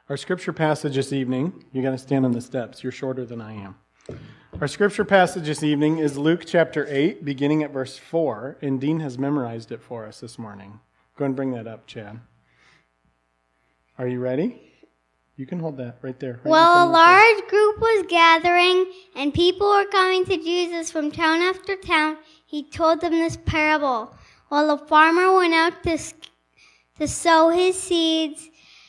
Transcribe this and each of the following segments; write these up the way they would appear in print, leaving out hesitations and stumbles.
Our scripture passage this evening, you got to stand on the steps. You're shorter than I am. Our scripture passage this evening is Luke chapter 8, beginning at verse 4, and Dean has memorized it for us this morning. Go and bring that up, Chad. Are you ready? You can hold that right there. Well, a large group was gathering, and people were coming to Jesus from town after town. He told them this parable. While a farmer went out to sow his seeds,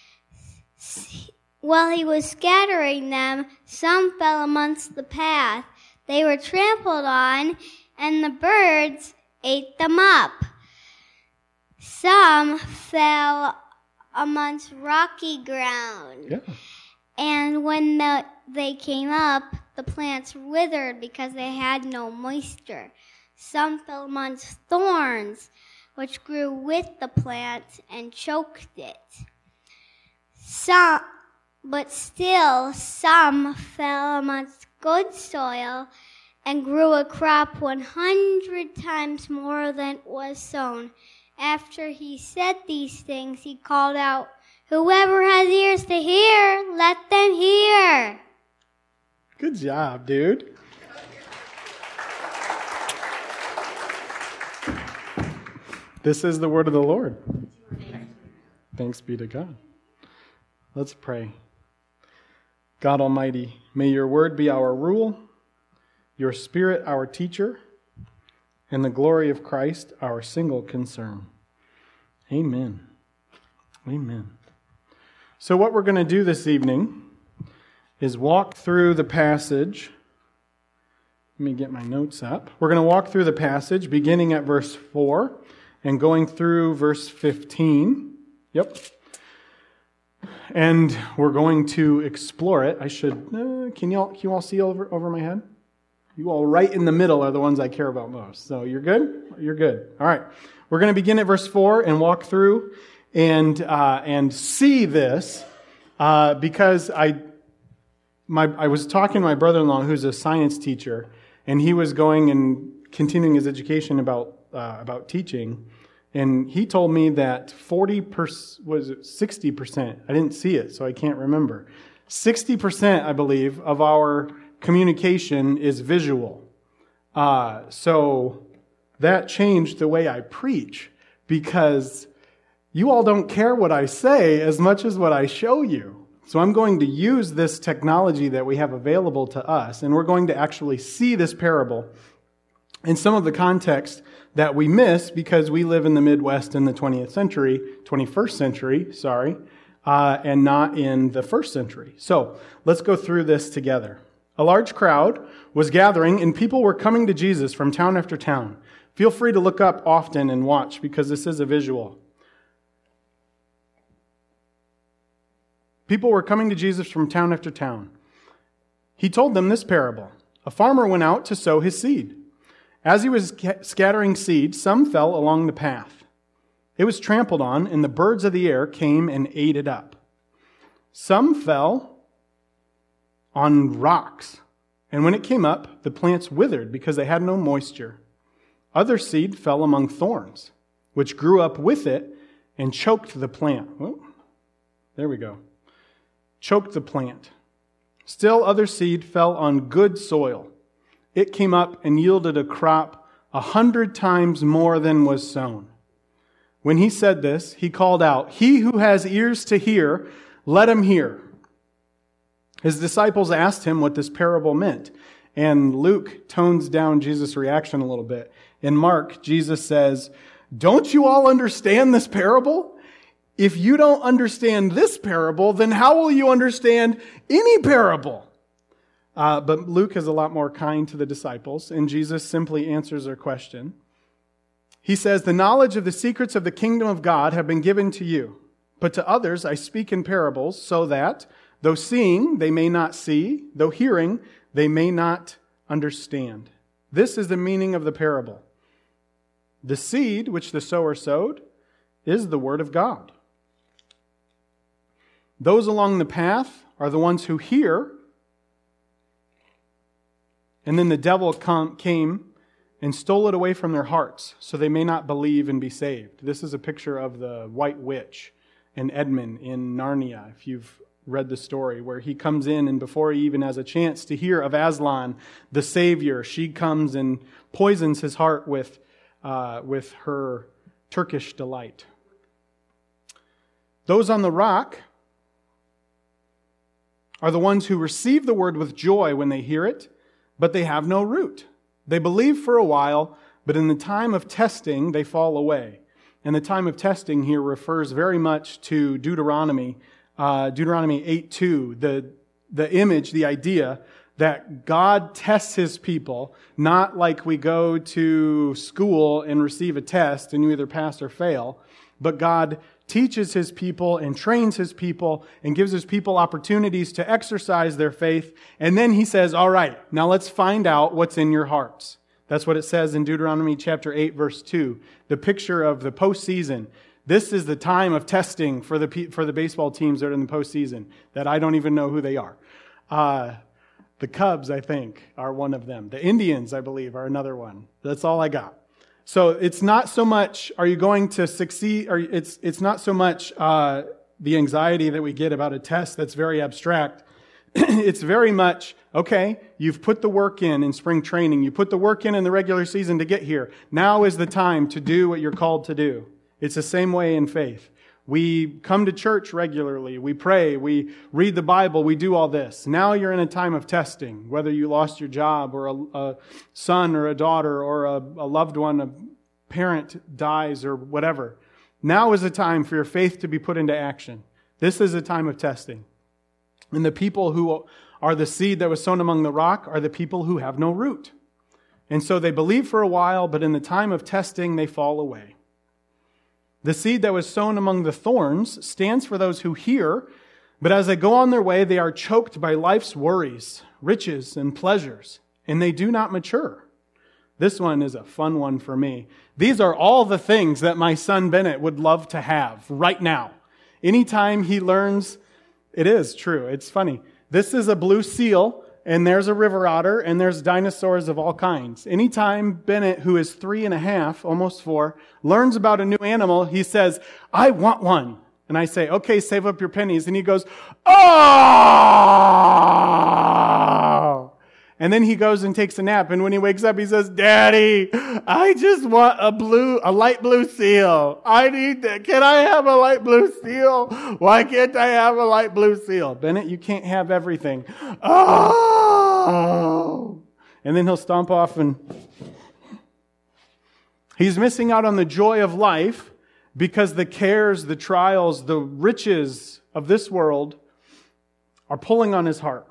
while he was scattering them, some fell amongst the path. They were trampled on, and the birds ate them up. Some fell amongst rocky ground. Yeah. And when they came up, the plants withered because they had no moisture. Some fell amongst thorns, which grew with the plant and choked it. But still, some fell amongst good soil and grew a crop 100 times more than was sown. After he said these things, he called out, "Whoever has ears to hear, let them hear." Good job, dude. This is the word of the Lord. Thanks be to God. Let's pray. God Almighty, may your word be our rule, your spirit our teacher, and the glory of Christ our single concern. Amen. Amen. So what we're going to do this evening is walk through the passage. Let me get my notes up. We're going to walk through the passage beginning at verse 4 and going through verse 15. Yep. And we're going to explore it. I should, can you all see over my head? You all right in the middle are the ones I care about most. So you're good? You're good. All right. We're going to begin at verse 4 and walk through and see this because I was talking to my brother-in-law who's a science teacher, and he was going and continuing his education about teaching. And he told me that 60%, I didn't see it, so I can't remember. 60%, I believe, of our communication is visual. So that changed the way I preach, because you all don't care what I say as much as what I show you. So I'm going to use this technology that we have available to us, and we're going to actually see this parable in some of the context that we miss because we live in the Midwest in the 21st century, and not in the first century. So let's go through this together. A large crowd was gathering, and people were coming to Jesus from town after town. Feel free to look up often and watch, because this is a visual. People were coming to Jesus from town after town. He told them this parable. A farmer went out to sow his seed. As he was scattering seed, some fell along the path. It was trampled on, and the birds of the air came and ate it up. Some fell on rocks, and when it came up, the plants withered because they had no moisture. Other seed fell among thorns, which grew up with it and choked the plant. Oh, there we go. Choked the plant. Still other seed fell on good soil. It came up and yielded a crop 100 times more than was sown. When he said this, he called out, "He who has ears to hear, let him hear." His disciples asked him what this parable meant, and Luke tones down Jesus' reaction a little bit. In Mark, Jesus says, "Don't you all understand this parable? If you don't understand this parable, then how will you understand any parable?" But Luke is a lot more kind to the disciples, and Jesus simply answers their question. He says, "The knowledge of the secrets of the kingdom of God have been given to you, but to others I speak in parables, so that, though seeing, they may not see, though hearing, they may not understand." This is the meaning of the parable. The seed which the sower sowed is the word of God. Those along the path are the ones who hear, and then the devil came and stole it away from their hearts, so they may not believe and be saved. This is a picture of the White Witch and Edmund in Narnia. If you've read the story, where he comes in, and before he even has a chance to hear of Aslan, the Savior, she comes and poisons his heart with her Turkish delight. Those on the rock are the ones who receive the word with joy when they hear it, but they have no root. They believe for a while, but in the time of testing, they fall away. And the time of testing here refers very much to Deuteronomy 8:2, the image, the idea that God tests his people, not like we go to school and receive a test and you either pass or fail, but God teaches his people and trains his people and gives his people opportunities to exercise their faith. And then he says, all right, now let's find out what's in your hearts. That's what it says in Deuteronomy chapter 8, verse 2. The picture of the postseason. This is the time of testing for the baseball teams that are in the postseason, that I don't even know who they are. The Cubs, I think, are one of them. The Indians, I believe, are another one. That's all I got. So it's not so much, are you going to succeed, or it's not so much the anxiety that we get about a test that's very abstract. It's very much, okay, you've put the work in spring training. You put the work in the regular season to get here. Now is the time to do what you're called to do. It's the same way in faith. We come to church regularly. We pray. We read the Bible. We do all this. Now you're in a time of testing, whether you lost your job or a son or a daughter or a loved one, a parent dies or whatever. Now is the time for your faith to be put into action. This is a time of testing. And the people who are the seed that was sown among the rock are the people who have no root. And so they believe for a while, but in the time of testing, they fall away. The seed that was sown among the thorns stands for those who hear, but as they go on their way, they are choked by life's worries, riches, and pleasures, and they do not mature. This one is a fun one for me. These are all the things that my son Bennett would love to have right now. Anytime he learns, it is true, it's funny. This is a blue seal, and there's a river otter, and there's dinosaurs of all kinds. Anytime Bennett, who is 3.5, almost 4, learns about a new animal, he says, I want one. And I say, okay, save up your pennies. And he goes, oh! And then he goes and takes a nap. And when he wakes up, he says, Daddy, I just want a light blue seal. Can I have a light blue seal? Why can't I have a light blue seal? Bennett, you can't have everything. Oh! And then he'll stomp off, and he's missing out on the joy of life because the cares, the trials, the riches of this world are pulling on his heart.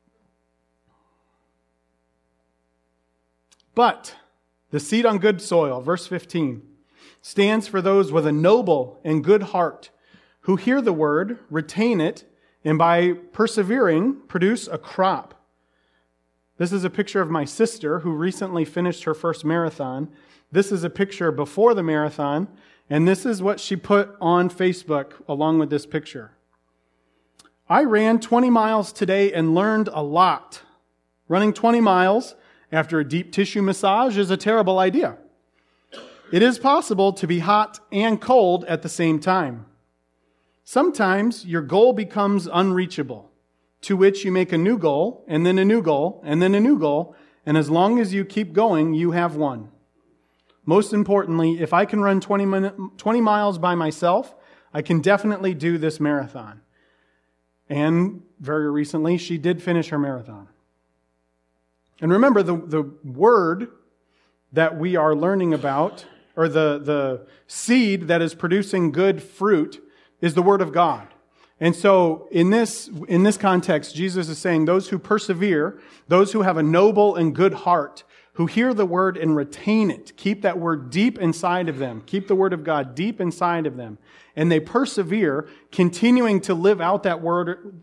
But the seed on good soil, verse 15, stands for those with a noble and good heart who hear the word, retain it, and by persevering, produce a crop. This is a picture of my sister who recently finished her first marathon. This is a picture before the marathon, and this is what she put on Facebook along with this picture. I ran 20 miles today and learned a lot. Running 20 miles after a deep tissue massage is a terrible idea. It is possible to be hot and cold at the same time. Sometimes your goal becomes unreachable, to which you make a new goal, and then a new goal, and then a new goal, and as long as you keep going, you have won. Most importantly, if I can run 20 miles by myself, I can definitely do this marathon. And very recently, she did finish her marathon. And remember, the word that we are learning about, or the seed that is producing good fruit, is the Word of God. And so in this context, Jesus is saying those who persevere, those who have a noble and good heart, who hear the Word and retain it, keep that Word deep inside of them, keep the Word of God deep inside of them, and they persevere, continuing to live out that word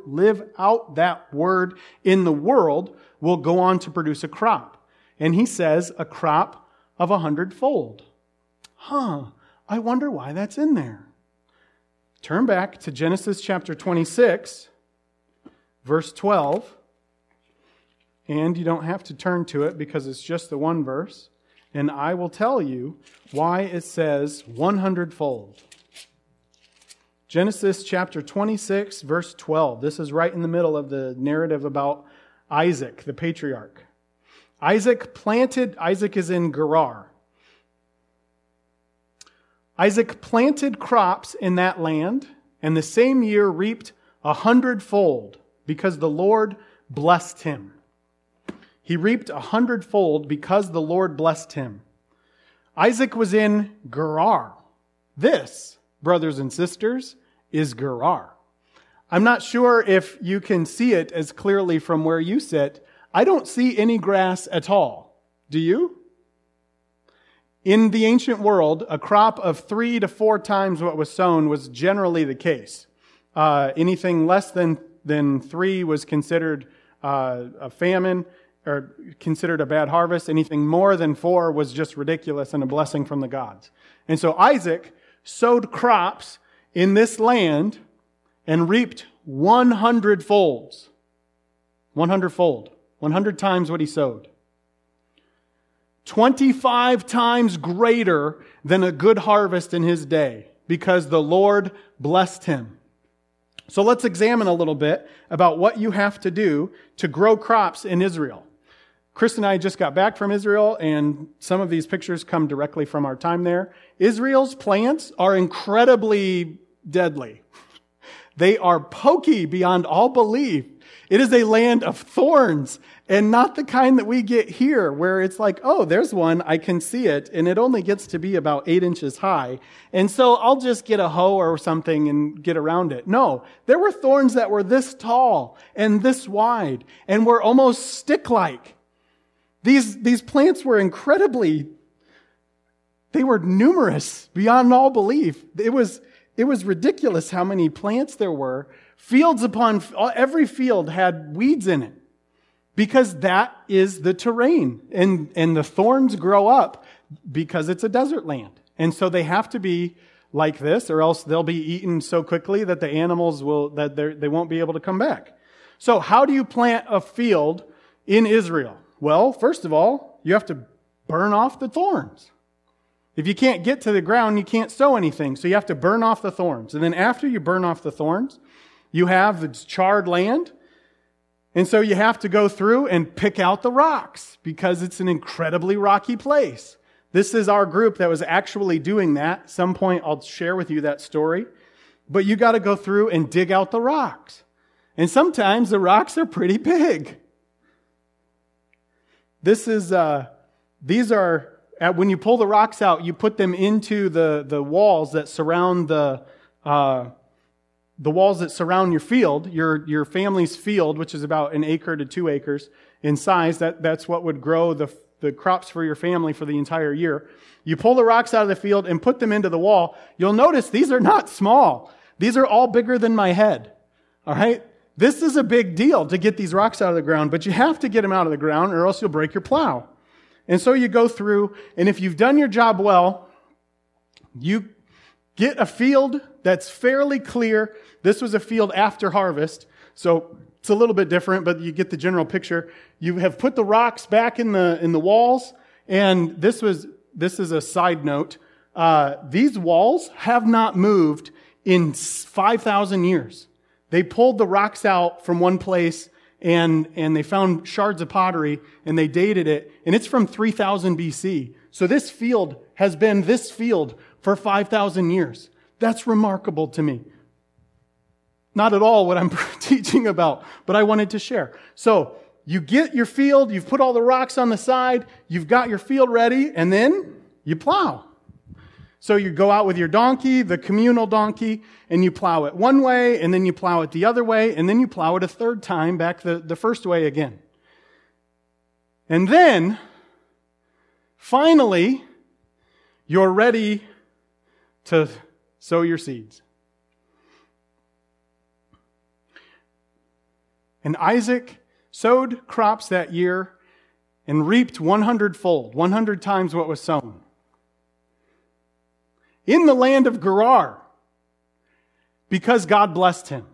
in the world, will go on to produce a crop. And he says a crop of 100-fold. I wonder why that's in there. Turn back to Genesis chapter 26, verse 12. And you don't have to turn to it because it's just the one verse. And I will tell you why it says 100-fold. Genesis chapter 26, verse 12. This is right in the middle of the narrative about Isaac, the patriarch. Isaac is in Gerar. Isaac planted crops in that land, and the same year reaped 100-fold, because the Lord blessed him. He reaped 100-fold because the Lord blessed him. Isaac was in Gerar. This, brothers and sisters, is Gerar. I'm not sure if you can see it as clearly from where you sit. I don't see any grass at all. Do you? In the ancient world, a crop of 3 to 4 times what was sown was generally the case. Anything less than 3 was considered a famine or considered a bad harvest. Anything more than 4 was just ridiculous and a blessing from the gods. And so Isaac sowed crops in this land and reaped 100 folds. 100-fold. 100 times what he sowed. 25 times greater than a good harvest in his day, because the Lord blessed him. So let's examine a little bit about what you have to do to grow crops in Israel. Chris and I just got back from Israel, and some of these pictures come directly from our time there. Israel's plants are incredibly deadly. They are pokey beyond all belief. It is a land of thorns, and not the kind that we get here, where it's like, oh, there's one, I can see it, and it only gets to be about 8 inches high, and so I'll just get a hoe or something and get around it. No, there were thorns that were this tall and this wide, and were almost stick-like. These plants were they were numerous beyond all belief. It was ridiculous how many plants there were. Fields upon every field had weeds in it, because that is the terrain, and the thorns grow up because it's a desert land, and so they have to be like this, or else they'll be eaten so quickly that the animals they won't be able to come back. So how do you plant a field in Israel? Well, first of all, you have to burn off the thorns. If you can't get to the ground, you can't sow anything, so you have to burn off the thorns. And then after you burn off the thorns, you have the charred land, and so you have to go through and pick out the rocks, because it's an incredibly rocky place. This is our group that was actually doing that. At some point I'll share with you that story. But you got to go through and dig out the rocks. And sometimes the rocks are pretty big. These are, when you pull the rocks out, you put them into the walls that surround the walls that surround your field, your family's field, which is about 1 acre to 2 acres in size. That's what would grow the crops for your family for the entire year. You pull the rocks out of the field and put them into the wall. You'll notice these are not small. These are all bigger than my head. All right? This is a big deal to get these rocks out of the ground, but you have to get them out of the ground or else you'll break your plow. And so you go through, and if you've done your job well, you get a field that's fairly clear. This was a field after harvest, so it's a little bit different, but you get the general picture. You have put the rocks back in the walls, and this is a side note. These walls have not moved in 5,000 years. They pulled the rocks out from one place, and they found shards of pottery, and they dated it, and it's from 3000 BC. So this field has been this field for 5,000 years. That's remarkable to me. Not at all what I'm teaching about, but I wanted to share. So you get your field, you've put all the rocks on the side, you've got your field ready, and then you plow. So you go out with your donkey, the communal donkey, and you plow it one way, and then you plow it the other way, and then you plow it a third time back the first way again. And then, finally, you're ready to sow your seeds. And Isaac sowed crops that year and reaped 100-fold, 100 times what was sown. In the land of Gerar, because God blessed him.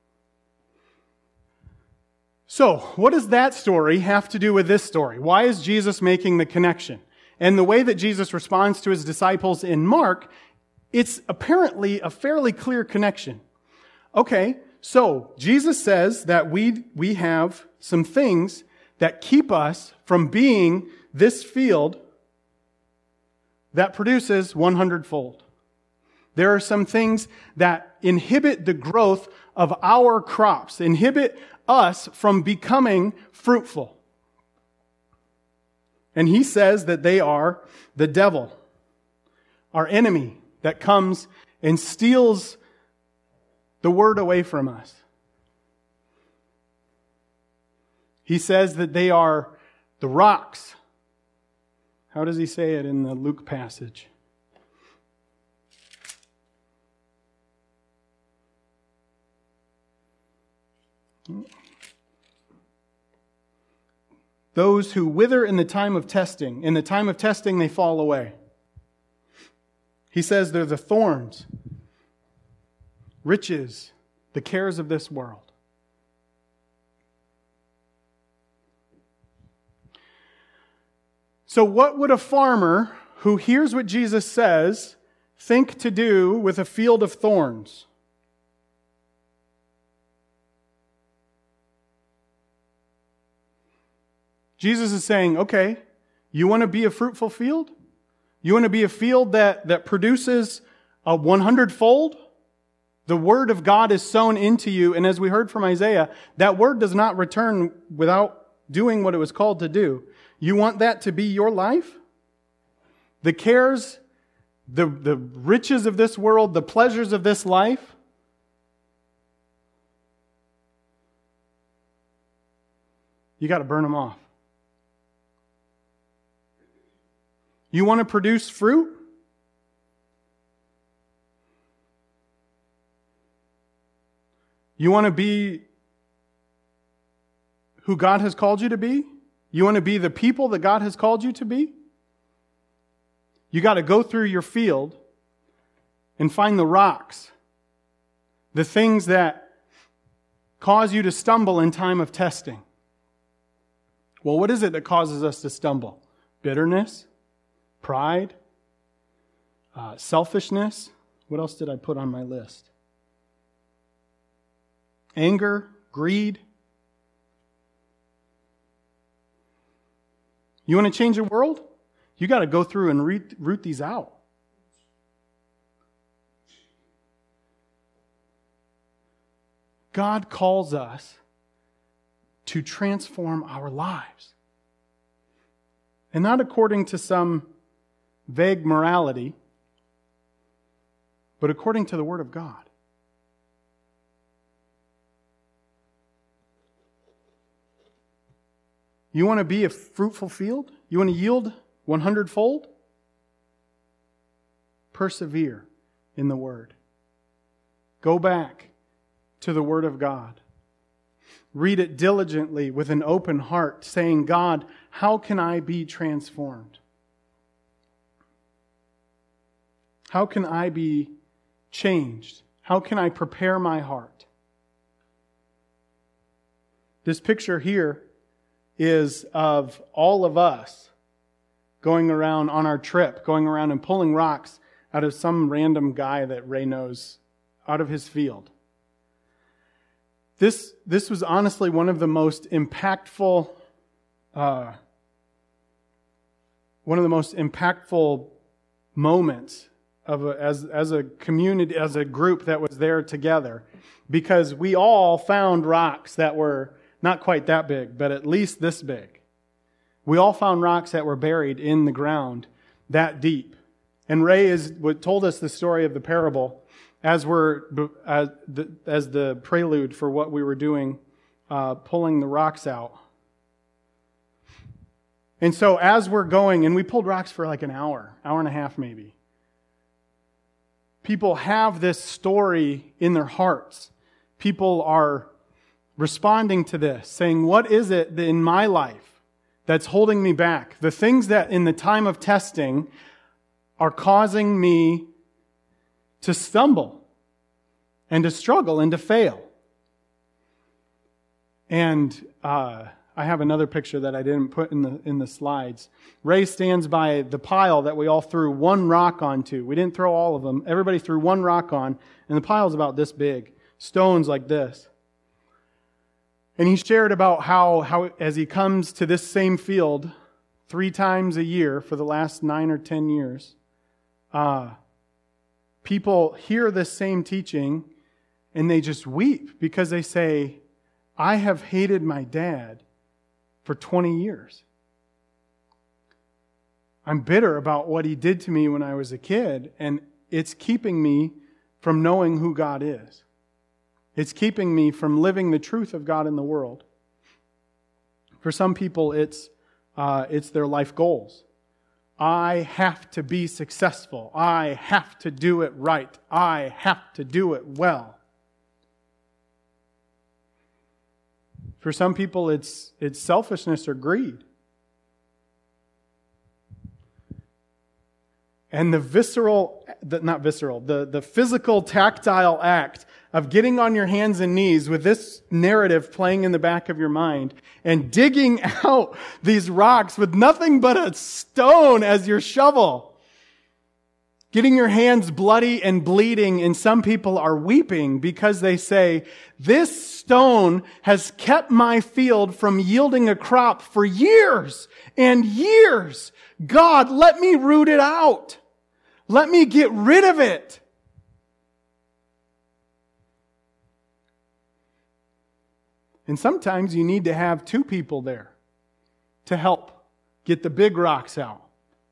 So, what does that story have to do with this story? Why is Jesus making the connection? And the way that Jesus responds to his disciples in Mark it's apparently a fairly clear connection. Okay, so Jesus says that we have some things that keep us from being this field that produces 100-fold. There are some things that inhibit the growth of our crops, inhibit us from becoming fruitful. And he says that they are the devil, our enemy that comes and steals the word away from us. He says that they are the rocks. How does he say it in the Luke passage? Those who wither in the time of testing. In the time of testing, they fall away. He says they're the thorns, riches, the cares of this world. So what would a farmer who hears what Jesus says think to do with a field of thorns? Jesus is saying, okay, you want to be a fruitful field? You want to be a field that produces a 100-fold? The word of God is sown into you, and as we heard from Isaiah, that word does not return without doing what it was called to do. You want that to be your life? The cares, the riches of this world, the pleasures of this life? You got to burn them off. You want to produce fruit? You want to be who God has called you to be? You want to be the people that God has called you to be? You got to go through your field and find the rocks, the things that cause you to stumble in time of testing. Well, what is it that causes us to stumble? Bitterness? Pride, selfishness. What else did I put on my list? Anger, greed. You want to change the world? You got to go through and root these out. God calls us to transform our lives. And not according to some vague morality, but according to the Word of God. You want to be a fruitful field? You want to yield 100-fold? Persevere in the Word. Go back to the Word of God. Read it diligently with an open heart, saying, God, how can I be transformed? How can I be changed? How can I prepare my heart? This picture here is of all of us going around on our trip, going around and pulling rocks out of some random guy that Ray knows out of his field. This was honestly one of the most impactful moments as a community, as a group that was there together, because we all found rocks that were not quite that big, but at least this big. We all found rocks that were buried in the ground that deep. And Ray told us the story of the parable as the prelude for what we were doing, pulling the rocks out. And so as we're going, and we pulled rocks for like an hour and a half maybe. People have this story in their hearts. People are responding to this, saying, what is it in my life that's holding me back? The things that in the time of testing are causing me to stumble and to struggle and to fail. And I I have another picture that I didn't put in the slides. Ray stands by the pile that we all threw one rock onto. We didn't throw all of them. Everybody threw one rock on, and the pile's about this big. Stones like this. And he shared about how as he comes to this same field 3 times a year for the last 9 or 10 years, people hear this same teaching and they just weep because they say, I have hated my dad for 20 years. I'm bitter about what he did to me when I was a kid, and it's keeping me from knowing who God is. It's keeping me from living the truth of God in the world. For some people, it's their life goals. I have to be successful. I have to do it right. I have to do it well. For some people, it's selfishness or greed. And the physical, tactile act of getting on your hands and knees with this narrative playing in the back of your mind and digging out these rocks with nothing but a stone as your shovel. Getting your hands bloody and bleeding, and some people are weeping because they say, this stone has kept my field from yielding a crop for years and years. God, let me root it out. Let me get rid of it. And sometimes you need to have 2 people there to help get the big rocks out.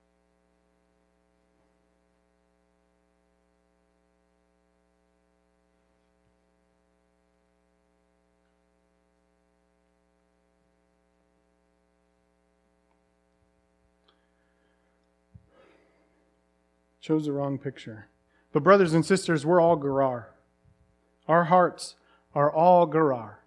Chose the wrong picture. But brothers and sisters, we're all Gerar. Our hearts are all Gerar.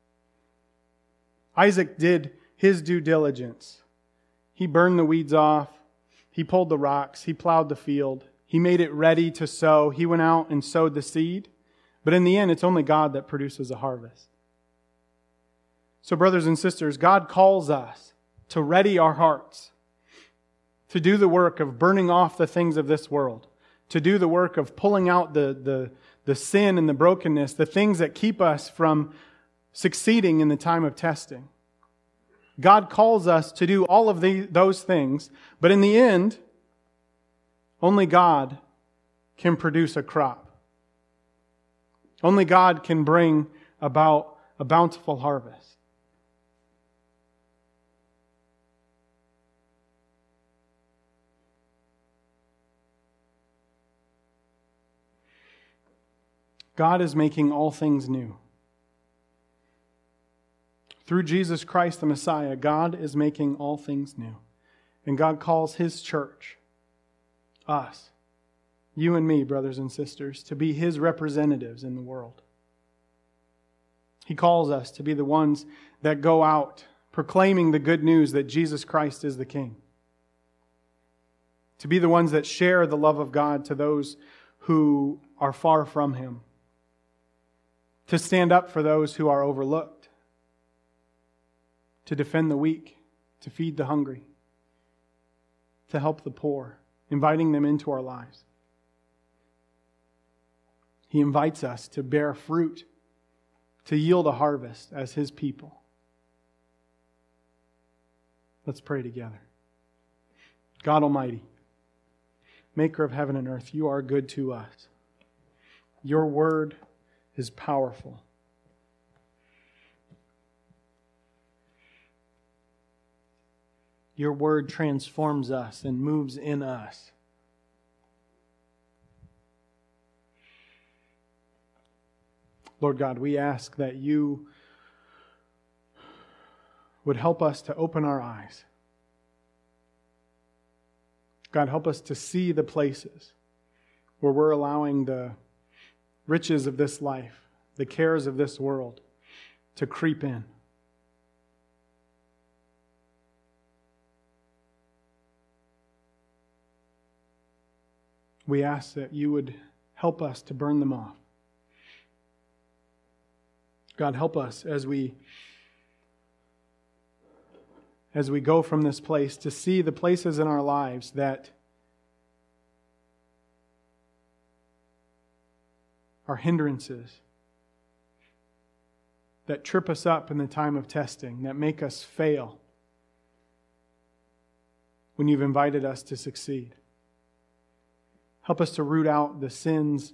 Isaac did his due diligence. He burned the weeds off. He pulled the rocks. He plowed the field. He made it ready to sow. He went out and sowed the seed. But in the end, it's only God that produces a harvest. So brothers and sisters, God calls us to ready our hearts, to do the work of burning off the things of this world, to do the work of pulling out the sin and the brokenness, the things that keep us from succeeding in the time of testing. God calls us to do all of those things, but in the end, only God can produce a crop. Only God can bring about a bountiful harvest. God is making all things new. Through Jesus Christ the Messiah, God is making all things new. And God calls His church, us, you and me, brothers and sisters, to be His representatives in the world. He calls us to be the ones that go out proclaiming the good news that Jesus Christ is the King. To be the ones that share the love of God to those who are far from Him. To stand up for those who are overlooked. To defend the weak. To feed the hungry. To help the poor. Inviting them into our lives. He invites us to bear fruit. To yield a harvest as His people. Let's pray together. God Almighty, Maker of heaven and earth, You are good to us. Your word is powerful. Your word transforms us and moves in us. Lord God, we ask that You would help us to open our eyes. God, help us to see the places where we're allowing the riches of this life, the cares of this world, to creep in. We ask that You would help us to burn them off. God, help us as we as we go from this place to see the places in our lives that are hindrances, that trip us up in the time of testing, that make us fail when you've invited us to succeed. Help us to root out the sins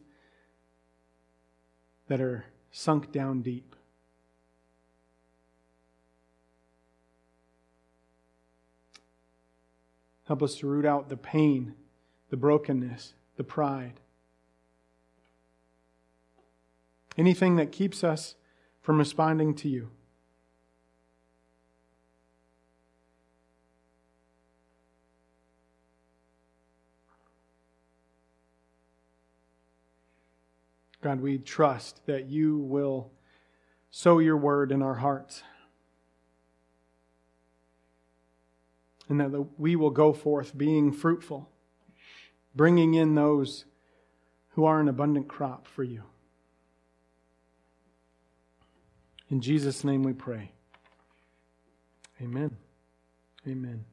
that are sunk down deep. Help us to root out the pain, the brokenness, the pride. Anything that keeps us from responding to you. God, we trust that you will sow your word in our hearts. And that we will go forth being fruitful, bringing in those who are an abundant crop for you. In Jesus' name we pray. Amen. Amen.